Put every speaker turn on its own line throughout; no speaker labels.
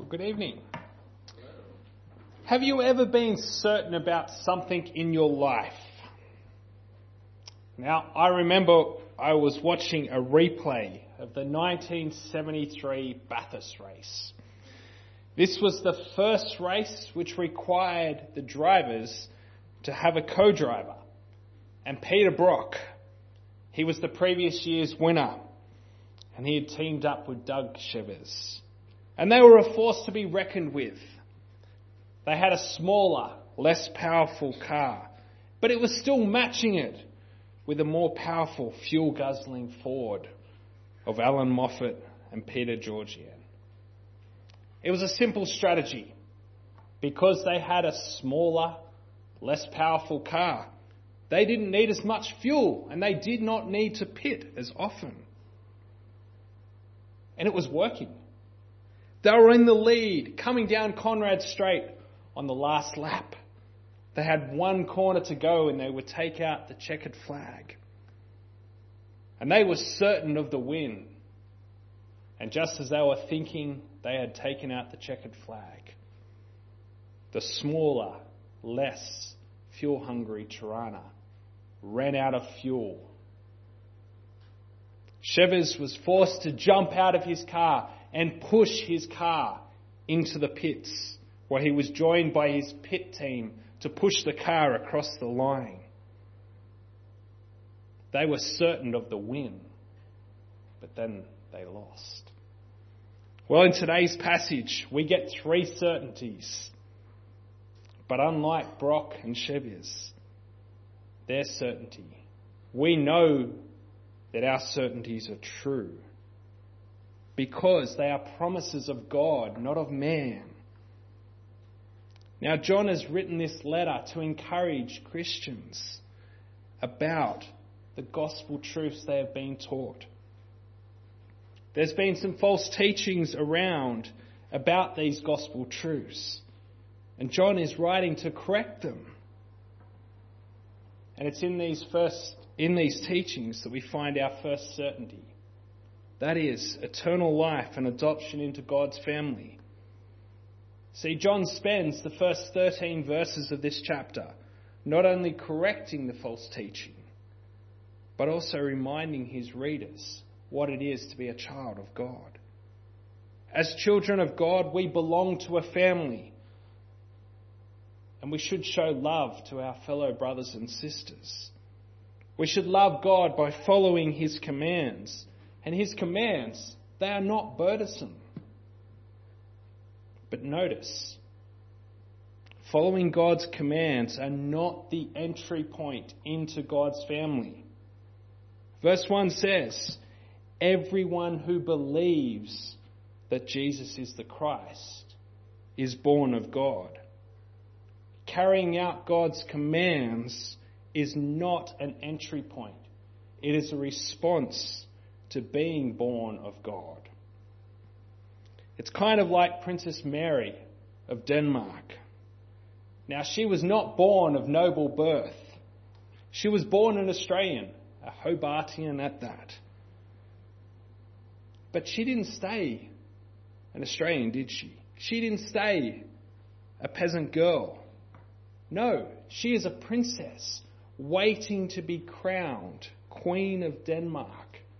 Well, good evening. Have you ever been certain about something in your life? Now, I remember I was watching a replay of the 1973 Bathurst race. This was the first race which required the drivers to have a co-driver. And Peter Brock, he was the previous year's winner. And he had teamed up with Doug Chevers. And they were a force to be reckoned with. They had a smaller, less powerful car, but it was still matching it with a more powerful fuel-guzzling Ford of Alan Moffat and Peter Georgian. It was a simple strategy. Because they had a smaller, less powerful car, they didn't need as much fuel and they did not need to pit as often. And it was working. They were in the lead, coming down Conrad Straight on the last lap. They had one corner to go and they would take out the checkered flag. And they were certain of the win. And just as they were thinking they had taken out the checkered flag, the smaller, less fuel-hungry Tirana ran out of fuel. Chevers was forced to jump out of his car and push his car into the pits, where he was joined by his pit team to push the car across the line. They were certain of the win, but then they lost. Well, in today's passage, we get three certainties. But unlike Brock and Chevers, their certainty, we know that our certainties are true because they are promises of God, not of man. Now, John has written this letter to encourage Christians about the gospel truths they have been taught. There's been some false teachings around about these gospel truths, and John is writing to correct them. And it's in these teachings that we find our first certainty. That is, eternal life and adoption into God's family. See, John spends the first 13 verses of this chapter not only correcting the false teaching, but also reminding his readers what it is to be a child of God. As children of God, we belong to a family, and we should show love to our fellow brothers and sisters. We should love God by following his commands. And his commands, they are not burdensome. But notice, following God's commands are not the entry point into God's family. Verse 1 says, everyone who believes that Jesus is the Christ is born of God. Carrying out God's commands is not an entry point. It is a response to being born of God. It's kind of like Princess Mary of Denmark. Now, she was not born of noble birth. She was born an Australian, a Hobartian at that. But she didn't stay an Australian, did she? She didn't stay a peasant girl. No, she is a princess waiting to be crowned Queen of Denmark.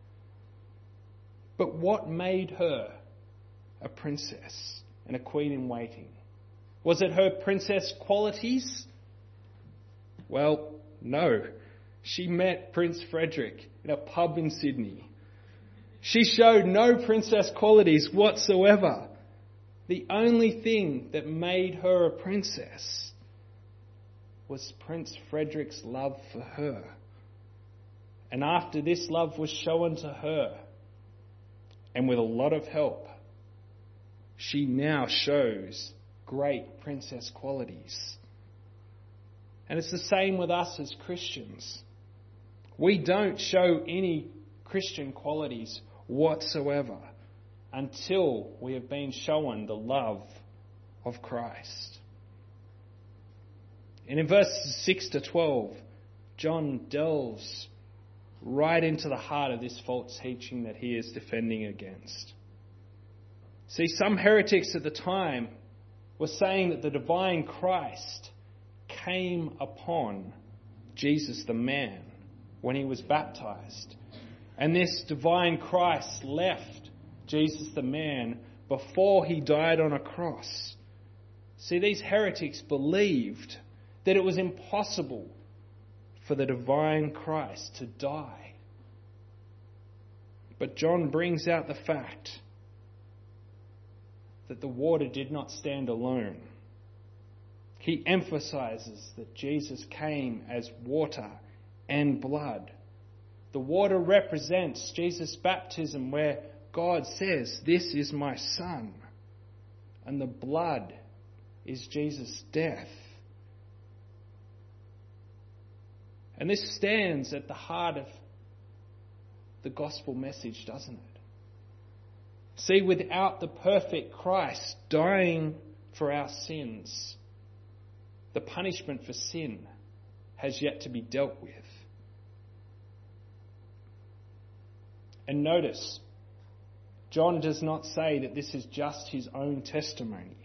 But what made her a princess and a queen in waiting? Was it her princess qualities? Well, no. She met Prince Frederick in a pub in Sydney. She showed no princess qualities whatsoever. The only thing that made her a princess was Prince Frederick's love for her. And after this love was shown to her, and with a lot of help, she now shows great princess qualities. And it's the same with us as Christians. We don't show any Christian qualities whatsoever until we have been shown the love of Christ. And in verses 6 to 12, John delves right into the heart of this false teaching that he is defending against. See, some heretics at the time were saying that the divine Christ came upon Jesus the man when he was baptized. And this divine Christ left Jesus the man before he died on a cross. See, these heretics believed that it was impossible for the divine Christ to die. But John brings out the fact that the water did not stand alone. He emphasizes that Jesus came as water and blood. The water represents Jesus' baptism, where God says, "This is my Son." And the blood is Jesus' death. And this stands at the heart of the gospel message, doesn't it? See, without the perfect Christ dying for our sins, the punishment for sin has yet to be dealt with. And notice, John does not say that this is just his own testimony.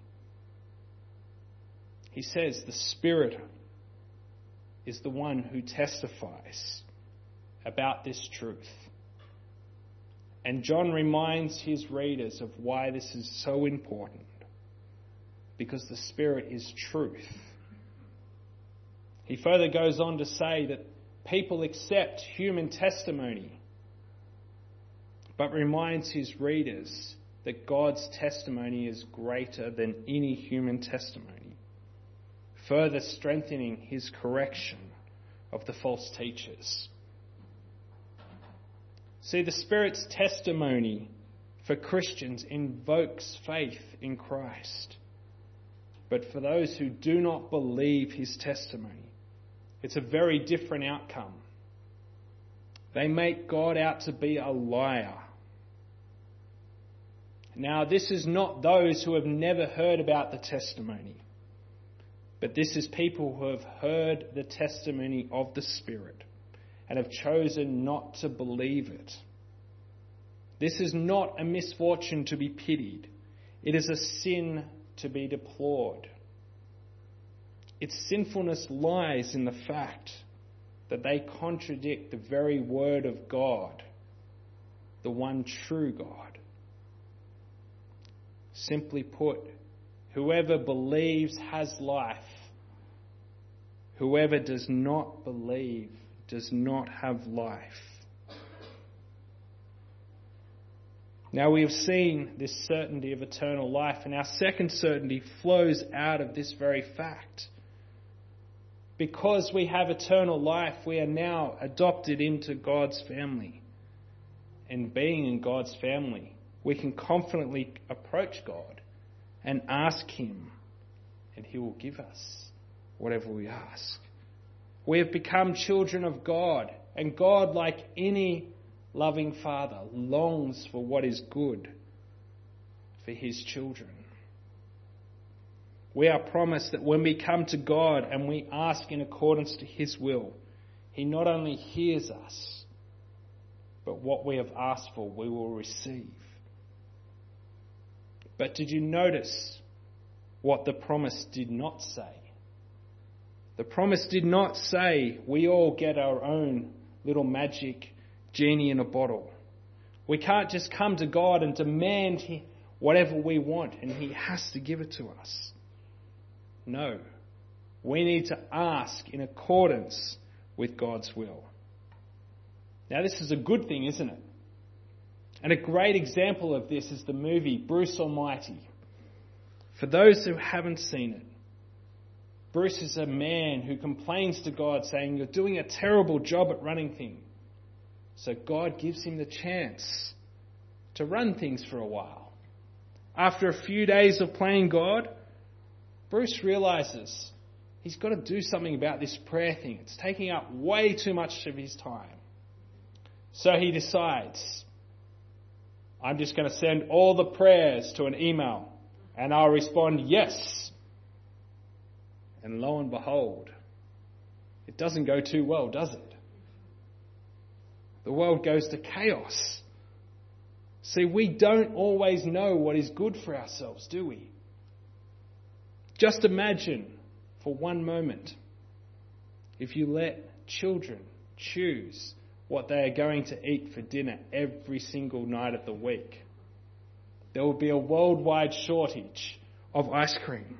He says the Spirit is the one who testifies about this truth. And John reminds his readers of why this is so important. Because the Spirit is truth. He further goes on to say that people accept human testimony, but reminds his readers that God's testimony is greater than any human testimony, further strengthening his correction of the false teachers. See, the Spirit's testimony for Christians invokes faith in Christ. But for those who do not believe his testimony, it's a very different outcome. They make God out to be a liar. Now, this is not those who have never heard about the testimony, but this is people who have heard the testimony of the Spirit and have chosen not to believe it. This is not a misfortune to be pitied. It is a sin to be deplored. Its sinfulness lies in the fact that they contradict the very word of God, the one true God. Simply put, whoever believes has life. Whoever does not believe does not have life. Now we have seen this certainty of eternal life, and our second certainty flows out of this very fact. Because we have eternal life, we are now adopted into God's family. And being in God's family, we can confidently approach God and ask him, and he will give us whatever we ask. We have become children of God, and God, like any loving father, longs for what is good for his children. We are promised that when we come to God and we ask in accordance to his will, he not only hears us, but what we have asked for we will receive. But did you notice what the promise did not say? The promise did not say we all get our own little magic genie in a bottle. We can't just come to God and demand whatever we want and he has to give it to us. No. We need to ask in accordance with God's will. Now this is a good thing, isn't it? And a great example of this is the movie Bruce Almighty. For those who haven't seen it, Bruce is a man who complains to God saying, "You're doing a terrible job at running things." So God gives him the chance to run things for a while. After a few days of playing God, Bruce realizes he's got to do something about this prayer thing. It's taking up way too much of his time. So he decides, I'm just going to send all the prayers to an email and I'll respond yes. And lo and behold, it doesn't go too well, does it? The world goes to chaos. See, we don't always know what is good for ourselves, do we? Just imagine for one moment if you let children choose what they are going to eat for dinner every single night of the week. There will be a worldwide shortage of ice cream.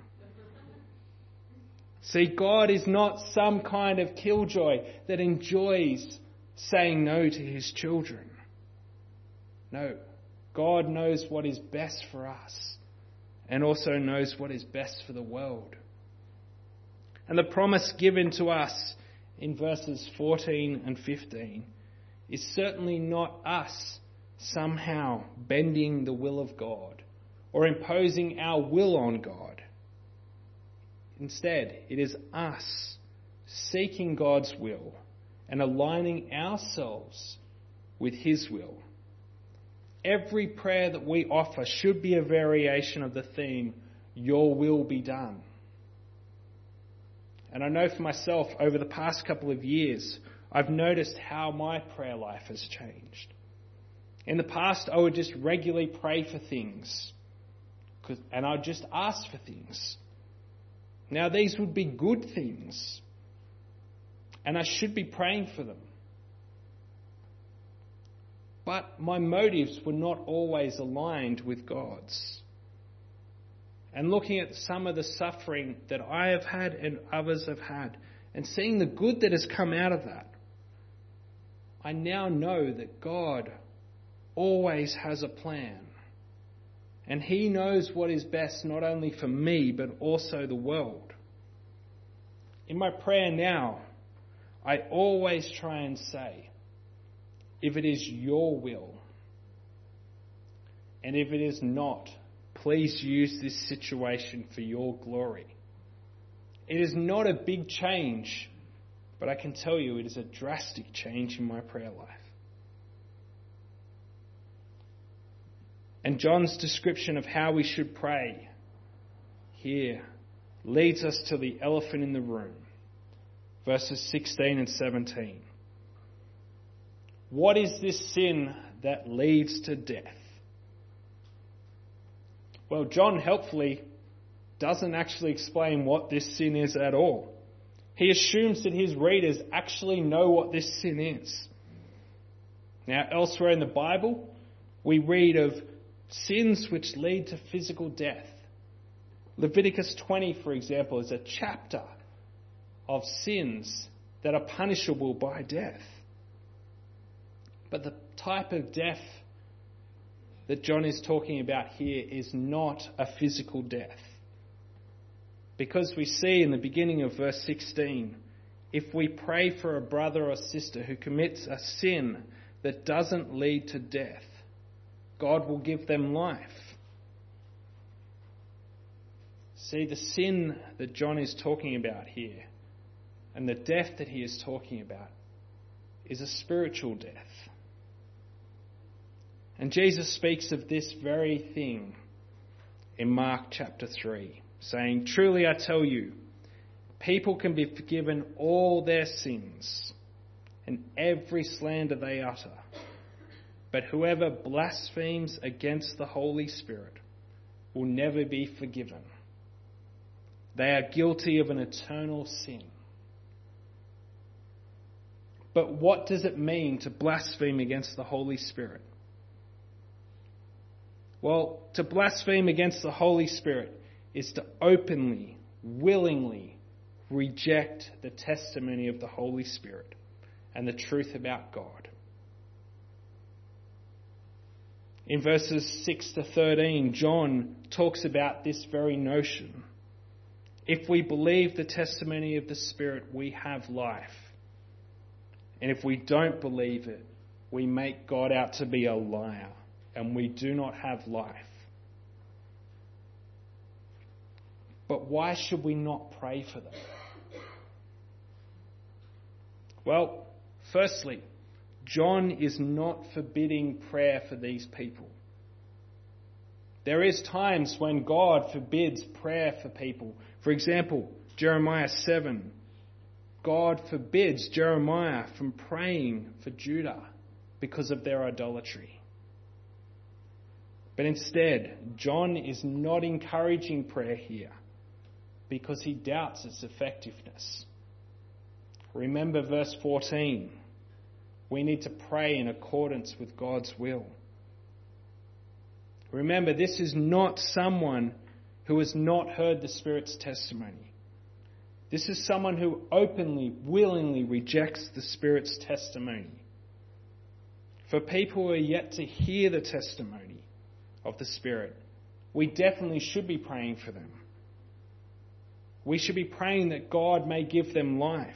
See, God is not some kind of killjoy that enjoys saying no to his children. No, God knows what is best for us and also knows what is best for the world. And the promise given to us in verses 14 and 15 is certainly not us somehow bending the will of God or imposing our will on God. Instead, it is us seeking God's will and aligning ourselves with his will. Every prayer that we offer should be a variation of the theme, your will be done. And I know for myself, over the past couple of years, I've noticed how my prayer life has changed. In the past, I would just regularly pray for things, and I'd just ask for things. Now, these would be good things, and I should be praying for them. But my motives were not always aligned with God's. And looking at some of the suffering that I have had and others have had, and seeing the good that has come out of that, I now know that God always has a plan. And he knows what is best not only for me, but also the world. In my prayer now, I always try and say, if it is your will, and if it is not, please use this situation for your glory. It is not a big change, but I can tell you it is a drastic change in my prayer life. And John's description of how we should pray here leads us to the elephant in the room. Verses 16 and 17. What is this sin that leads to death? Well, John helpfully doesn't actually explain what this sin is at all. He assumes that his readers actually know what this sin is. Now, elsewhere in the Bible, we read of sins which lead to physical death. Leviticus 20, for example, is a chapter of sins that are punishable by death. But the type of death that John is talking about here is not a physical death. Because we see in the beginning of verse 16, if we pray for a brother or sister who commits a sin that doesn't lead to death, God will give them life. See, the sin that John is talking about here and the death that he is talking about is a spiritual death. And Jesus speaks of this very thing in Mark chapter 3, saying, truly I tell you, people can be forgiven all their sins and every slander they utter. But whoever blasphemes against the Holy Spirit will never be forgiven. They are guilty of an eternal sin. But what does it mean to blaspheme against the Holy Spirit? Well, to blaspheme against the Holy Spirit is to openly, willingly reject the testimony of the Holy Spirit and the truth about God. In verses 6 to 13, John talks about this very notion. If we believe the testimony of the Spirit, we have life. And if we don't believe it, we make God out to be a liar, and we do not have life. But why should we not pray for them? Well, firstly, John is not forbidding prayer for these people. There is times when God forbids prayer for people. For example, Jeremiah 7. God forbids Jeremiah from praying for Judah because of their idolatry. But instead, John is not encouraging prayer here because he doubts its effectiveness. Remember verse 14. We need to pray in accordance with God's will. Remember, this is not someone who has not heard the Spirit's testimony. This is someone who openly, willingly rejects the Spirit's testimony. For people who are yet to hear the testimony of the Spirit, we definitely should be praying for them. We should be praying that God may give them life.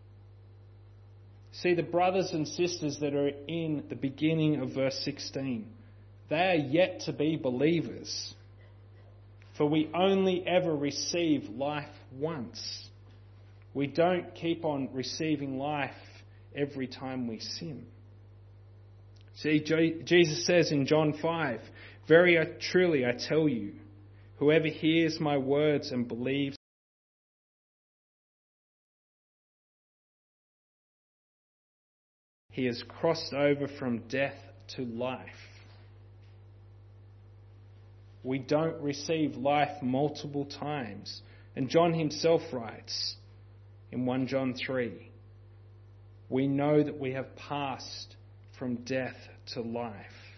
See, the brothers and sisters that are in the beginning of verse 16, they are yet to be believers. For we only ever receive life once. We don't keep on receiving life every time we sin. See, Jesus says in John 5, "Very truly I tell you, whoever hears my words and believes he has crossed over from death to life." We don't receive life multiple times. And John himself writes in 1 John 3, we know that we have passed from death to life.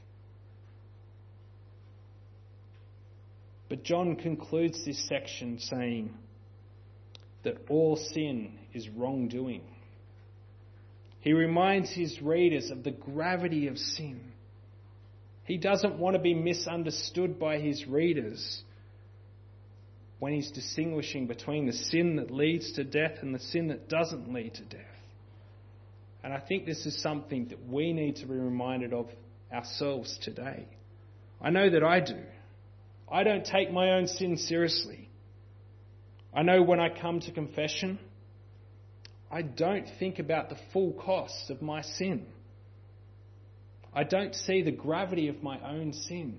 But John concludes this section saying that all sin is wrongdoing. He reminds his readers of the gravity of sin. He doesn't want to be misunderstood by his readers when he's distinguishing between the sin that leads to death and the sin that doesn't lead to death. And I think this is something that we need to be reminded of ourselves today. I know that I do. I don't take my own sin seriously. I know when I come to confession, I don't think about the full cost of my sin. I don't see the gravity of my own sin.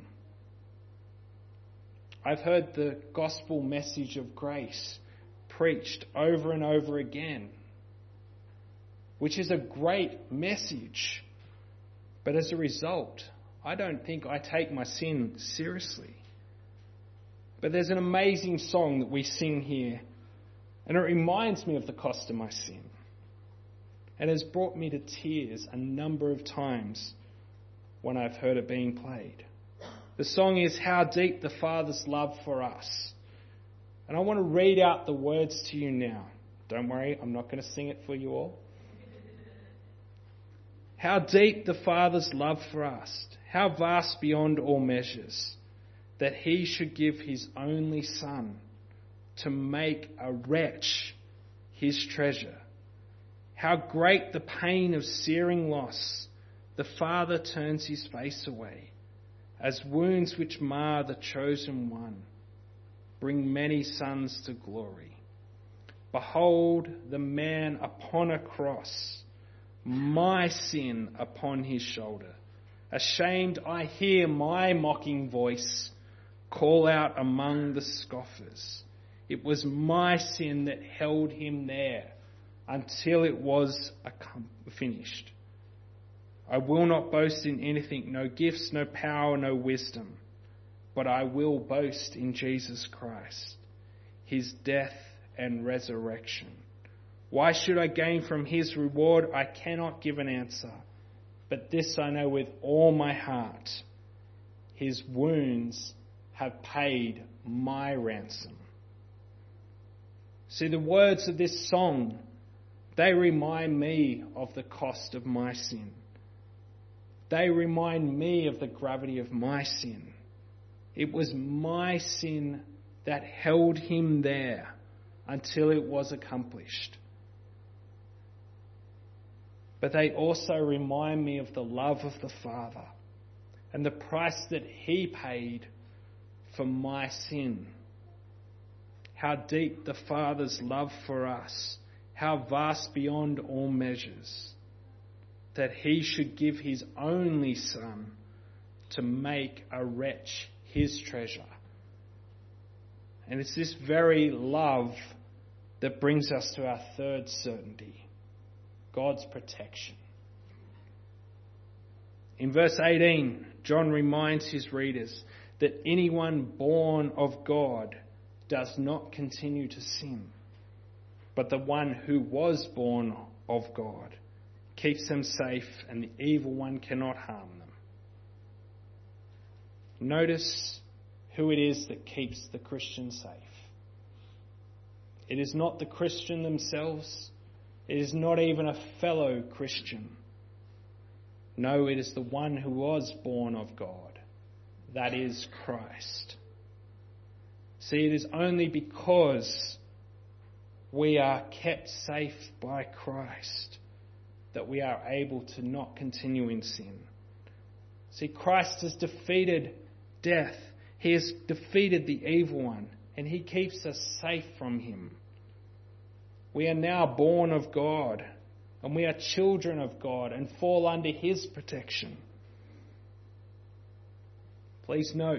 I've heard the gospel message of grace preached over and over again, which is a great message. But as a result, I don't think I take my sin seriously. But there's an amazing song that we sing here, and it reminds me of the cost of my sin. And has brought me to tears a number of times when I've heard it being played. The song is "How Deep the Father's Love for Us." And I want to read out the words to you now. Don't worry, I'm not going to sing it for you all. How deep the Father's love for us, how vast beyond all measures, that he should give his only Son to make a wretch his treasure. How great the pain of searing loss, the Father turns his face away, as wounds which mar the chosen one bring many sons to glory. Behold the man upon a cross, my sin upon his shoulder. Ashamed I hear my mocking voice call out among the scoffers. It was my sin that held him there until it was finished. I will not boast in anything, no gifts, no power, no wisdom, but I will boast in Jesus Christ, his death and resurrection. Why should I gain from his reward? I cannot give an answer, but this I know with all my heart, his wounds have paid my ransom. See, the words of this song, they remind me of the cost of my sin. They remind me of the gravity of my sin. It was my sin that held him there until it was accomplished. But they also remind me of the love of the Father and the price that he paid for my sin. How deep the Father's love for us, how vast beyond all measures, that he should give his only Son to make a wretch his treasure. And it's this very love that brings us to our third certainty, God's protection. In verse 18, John reminds his readers that anyone born of God does not continue to sin, but the one who was born of God keeps them safe, and the evil one cannot harm them. Notice who it is that keeps the Christian safe. It is not the Christian themselves. It is not even a fellow Christian. No, it is the one who was born of God. That is Christ. See, it is only because we are kept safe by Christ that we are able to not continue in sin. See, Christ has defeated death. He has defeated the evil one, and he keeps us safe from him. We are now born of God, and we are children of God and fall under his protection. Please note,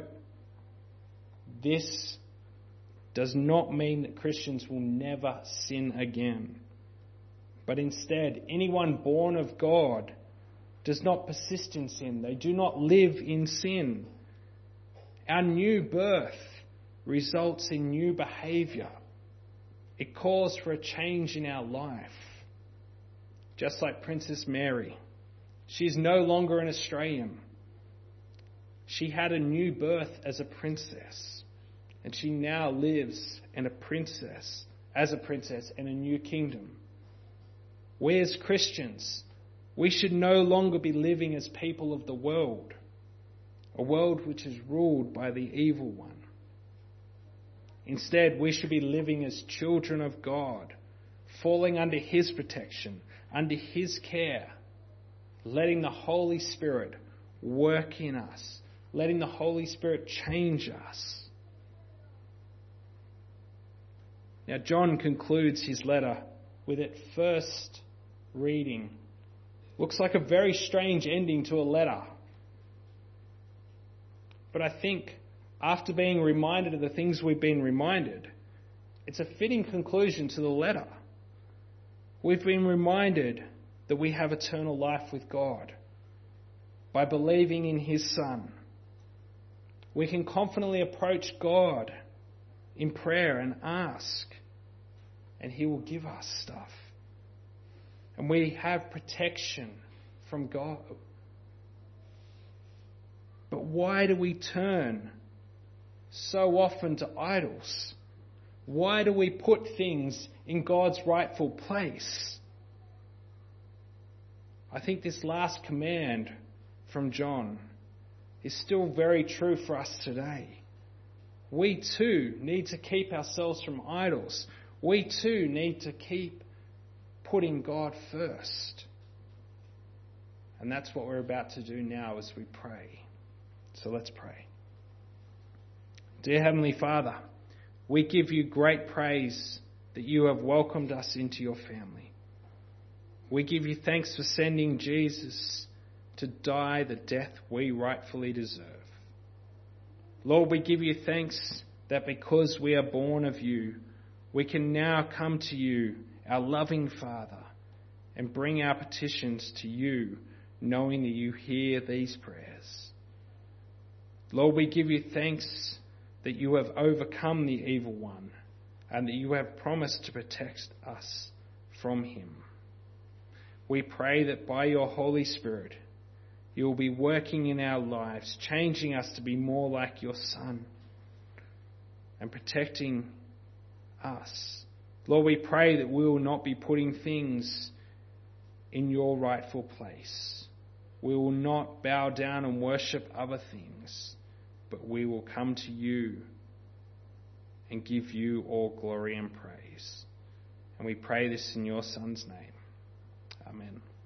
this does not mean that Christians will never sin again. But instead, anyone born of God does not persist in sin. They do not live in sin. Our new birth results in new behaviour. It calls for a change in our life. Just like Princess Mary. She is no longer an Australian. She had a new birth as a princess. And she now lives as a princess in a new kingdom. We as Christians, we should no longer be living as people of the world. A world which is ruled by the evil one. Instead, we should be living as children of God, falling under his protection, under his care, letting the Holy Spirit work in us, letting the Holy Spirit change us. Now, John concludes his letter with, at first reading, looks like a very strange ending to a letter. But I think after being reminded of the things we've been reminded, it's a fitting conclusion to the letter. We've been reminded that we have eternal life with God by believing in his Son. We can confidently approach God in prayer and ask, and he will give us stuff. And we have protection from God. But why do we turn so often to idols? Why do we put things in God's rightful place? I think this last command from John is still very true for us today. We too need to keep ourselves from idols. We too need to keep putting God first. And that's what we're about to do now as we pray. So let's pray. Dear Heavenly Father, we give you great praise that you have welcomed us into your family. We give you thanks for sending Jesus to die the death we rightfully deserve. Lord, we give you thanks that because we are born of you, we can now come to you, our loving Father, and bring our petitions to you, knowing that you hear these prayers. Lord, we give you thanks that you have overcome the evil one and that you have promised to protect us from him. We pray that by your Holy Spirit, you will be working in our lives, changing us to be more like your Son and protecting us. Lord, we pray that we will not be putting things in your rightful place. We will not bow down and worship other things, but we will come to you and give you all glory and praise. And we pray this in your Son's name. Amen.